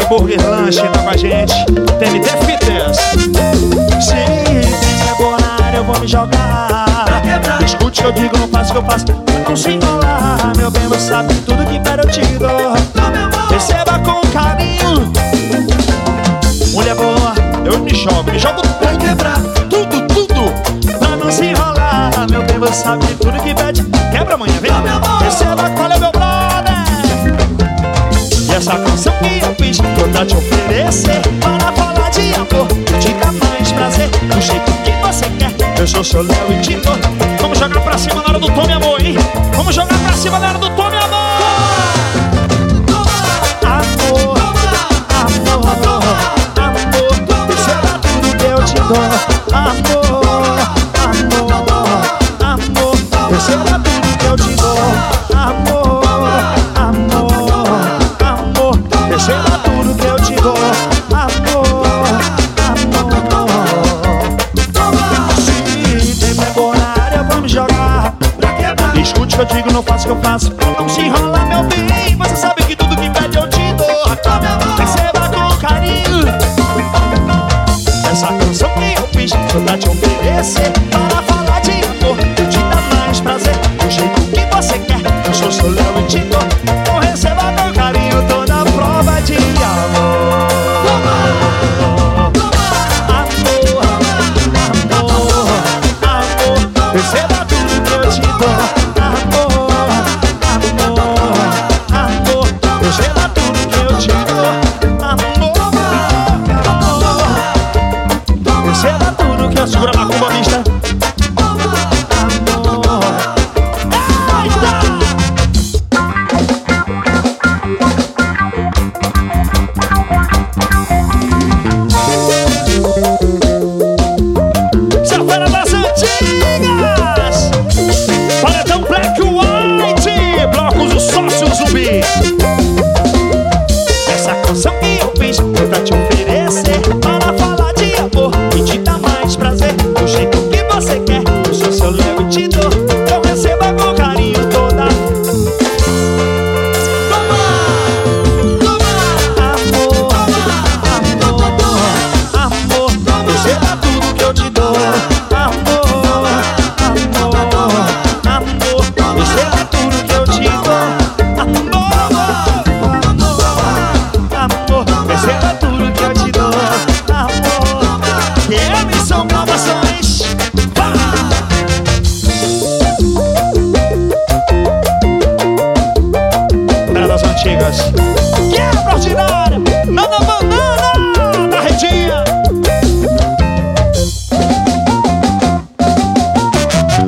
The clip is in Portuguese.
Burger Lanche tá com a gente. TNT Fitness. Se é boa na área eu vou me jogar. Escute o que eu digo, não faço o que eu faço. Não se enrolar, meu bem, você sabe tudo que quero eu te dou. Receba com carinho. Mulher boa, eu me jogo pra quebrar tudo, tudo. Pra não se enrolar, meu bem, você sabe tudo que pede. Quebra amanhã, vem. Receba qual é meu brother. E essa canção que eu fiz, toda te oferecer. Para falar de amor, te dar mais prazer. Do jeito que você quer, eu sou seu Léo e te dou. Vamos jogar pra cima na hora do Tome Amor, hein? Vamos jogar pra cima na hora do Tome Amor. Amor, amor, amor, receba tudo que eu te dou. Amor, amor, amor, receba tudo que eu te dou. Amor, amor, amor, receba tudo que eu te dou. Amor, amor. Se tem pegou na área, vamos jogar. Escute o que eu digo, não faço o que eu faço. Não se enrola, meu bem, você sabe que tudo que pede eu te dou. Receba com carinho. Essa canção que eu fiz, só pra te oferecer. Para falar de amor, eu te dar mais prazer. Do jeito que você quer, eu sou seu Léo e te dou. Então receba com carinho toda a prova de amor. Amor, amor, amor, receba tudo que eu te dou. Amor, amor, amor, receba tudo que eu te dou. Amor, amor, receba tudo que eu segura na curva vista. Essa fera das antigas. Paredão Black White, blocos o sócio zumbi. Essa canção que eu fiz foi pra te oferecer. Para falar de amor e te dar mais prazer. Do jeito que você quer, eu sou seu Léo e te dou. Então receba com carinho toda. Amor, amor, amor, receba tudo que eu te dou. Amor, amor, amor, receba tudo que eu te dou. Amor, amor, receba tudo que eu te dou. Amor, que é a missão nova.